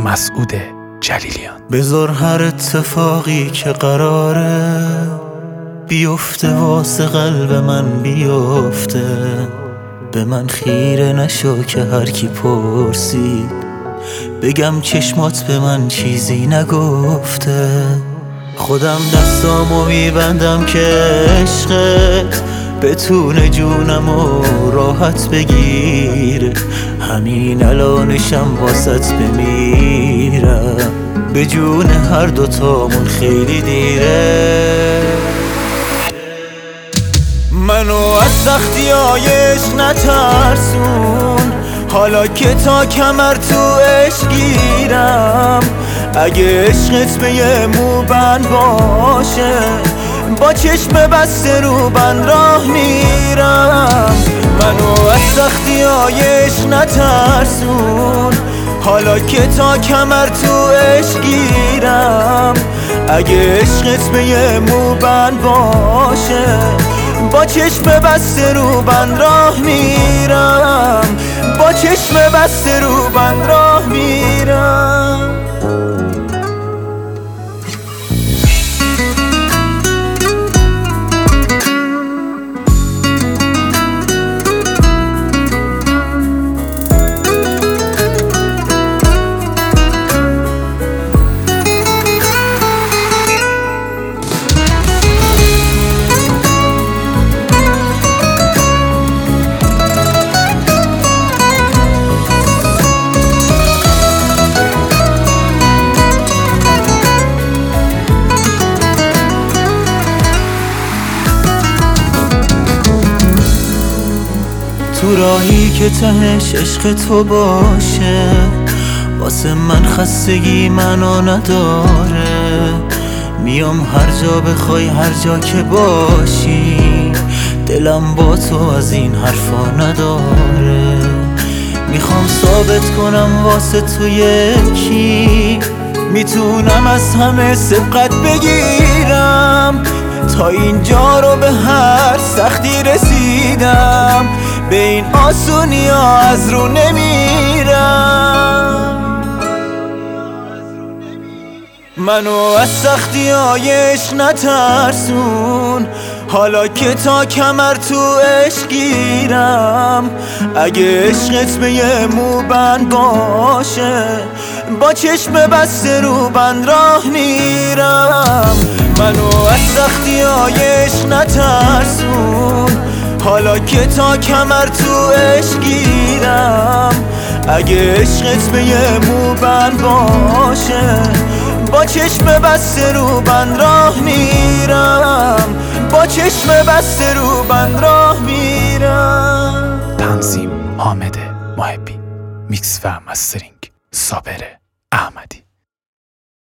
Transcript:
مسعود جلیلیان. بذار هر اتفاقی که قراره بیفته واسه قلب من بیفته، به من خیره نشو که هر کی پرسید بگم چشمات به من چیزی نگفته. خودم دستامو میبندم که عشقت بتونه جونمو راحت بگیره، همین الانشم واسط بمیرم، به جون هر دوتامون خیلی دیره. منو از سختی‌های عشق نترسون، حالا که تا کمر تو عشق گیرم، اگه عشقت به یه موبند باشه با چشم بسته رو بند راه میرم. منو از سختی‌های عشق نترسون، حالا که تا کمر تو عشق گیرم، اگه عشقت به یه موبند باشه با چشم بسته رو بند راه میرم، با چشم بسته رو بند راه میرم. تو راهی که تهش عشق تو باشه، واسه من خستگی منو نداره، میام هر جا بخوای هر جا که باشی، دلم با تو از این حرفا نداره. میخوام ثابت کنم واسه تو یکی، میتونم از همه سبقت بگیرم، تا اینجا رو به هر سختی رسیدم، به این آسونی ها از رو نمیرم. منو از سختی های عشق نترسون، حالا که تا کمر تو عشق گیرم، اگه عشقت به یه موبند باشه با چشم بسته رو بند راه میرم. منو از سختی های عشق نترسون، حالا که تا کمر تو عشق گیرم، اگه عشقت به یه موبند باشه با چشم بسته رو بند راه میرم، با چشم بسته رو بند راه میرم. تنظیم حامد محبی، میکس و مسترینگ صابر احمدی.